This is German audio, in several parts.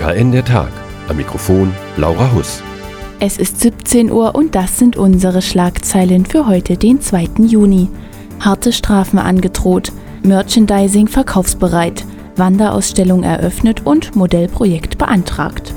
OKN der Tag. Am Mikrofon Laura Huss. Es ist 17 Uhr und das sind unsere Schlagzeilen für heute, den 2. Juni. Harte Strafen angedroht, Merchandising verkaufsbereit, Wanderausstellung eröffnet und Modellprojekt beantragt.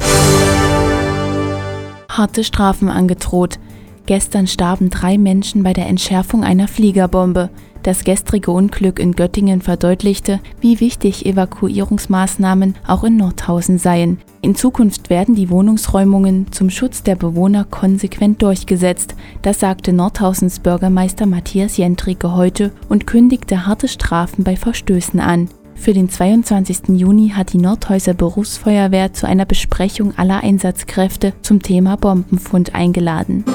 Harte Strafen angedroht. Gestern starben 3 Menschen bei der Entschärfung einer Fliegerbombe. Das gestrige Unglück in Göttingen verdeutlichte, wie wichtig Evakuierungsmaßnahmen auch in Nordhausen seien. In Zukunft werden die Wohnungsräumungen zum Schutz der Bewohner konsequent durchgesetzt. Das sagte Nordhausens Bürgermeister Matthias Jentrike heute und kündigte harte Strafen bei Verstößen an. Für den 22. Juni hat die Nordhäuser Berufsfeuerwehr zu einer Besprechung aller Einsatzkräfte zum Thema Bombenfund eingeladen.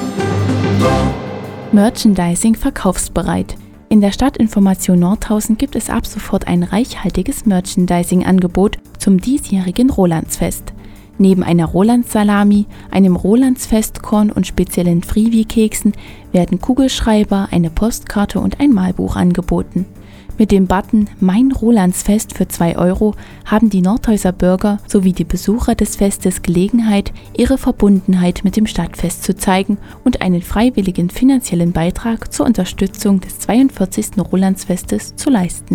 Merchandising verkaufsbereit. In der Stadtinformation Nordhausen gibt es ab sofort ein reichhaltiges Merchandising-Angebot zum diesjährigen Rolandsfest. Neben einer Rolands-Salami, einem Rolands-Festkorn und speziellen Frivi-Keksen werden Kugelschreiber, eine Postkarte und ein Malbuch angeboten. Mit dem Button Mein Rolandsfest für 2 € haben die Nordhäuser Bürger sowie die Besucher des Festes Gelegenheit, ihre Verbundenheit mit dem Stadtfest zu zeigen und einen freiwilligen finanziellen Beitrag zur Unterstützung des 42. Rolandsfestes zu leisten.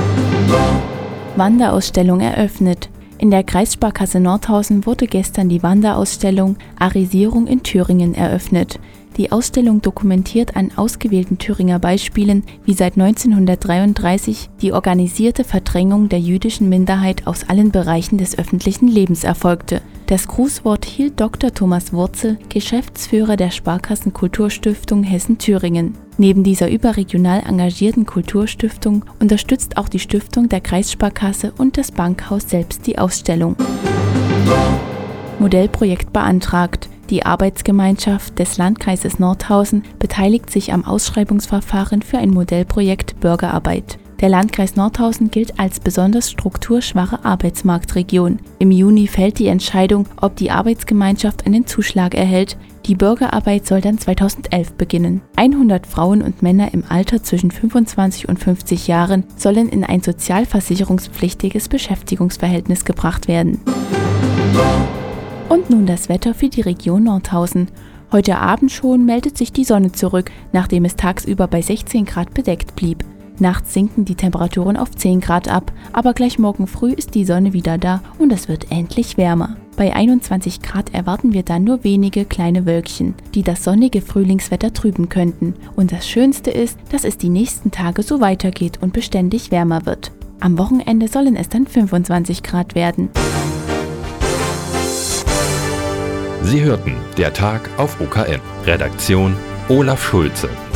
Wanderausstellung eröffnet. In der Kreissparkasse Nordhausen wurde gestern die Wanderausstellung Arisierung in Thüringen eröffnet. Die Ausstellung dokumentiert an ausgewählten Thüringer Beispielen, wie seit 1933 die organisierte Verdrängung der jüdischen Minderheit aus allen Bereichen des öffentlichen Lebens erfolgte. Das Grußwort hielt Dr. Thomas Wurzel, Geschäftsführer der Sparkassen-Kulturstiftung Hessen-Thüringen. Neben dieser überregional engagierten Kulturstiftung unterstützt auch die Stiftung der Kreissparkasse und das Bankhaus selbst die Ausstellung. Modellprojekt beantragt. Die Arbeitsgemeinschaft des Landkreises Nordhausen beteiligt sich am Ausschreibungsverfahren für ein Modellprojekt Bürgerarbeit. Der Landkreis Nordhausen gilt als besonders strukturschwache Arbeitsmarktregion. Im Juni fällt die Entscheidung, ob die Arbeitsgemeinschaft einen Zuschlag erhält. Die Bürgerarbeit soll dann 2011 beginnen. 100 Frauen und Männer im Alter zwischen 25 und 50 Jahren sollen in ein sozialversicherungspflichtiges Beschäftigungsverhältnis gebracht werden. Und nun das Wetter für die Region Nordhausen. Heute Abend schon meldet sich die Sonne zurück, nachdem es tagsüber bei 16 Grad bedeckt blieb. Nachts sinken die Temperaturen auf 10 Grad ab, aber gleich morgen früh ist die Sonne wieder da und es wird endlich wärmer. Bei 21 Grad erwarten wir dann nur wenige kleine Wölkchen, die das sonnige Frühlingswetter trüben könnten. Und das Schönste ist, dass es die nächsten Tage so weitergeht und beständig wärmer wird. Am Wochenende sollen es dann 25 Grad werden. Sie hörten der Tag auf OKN. Redaktion Olaf Schulze.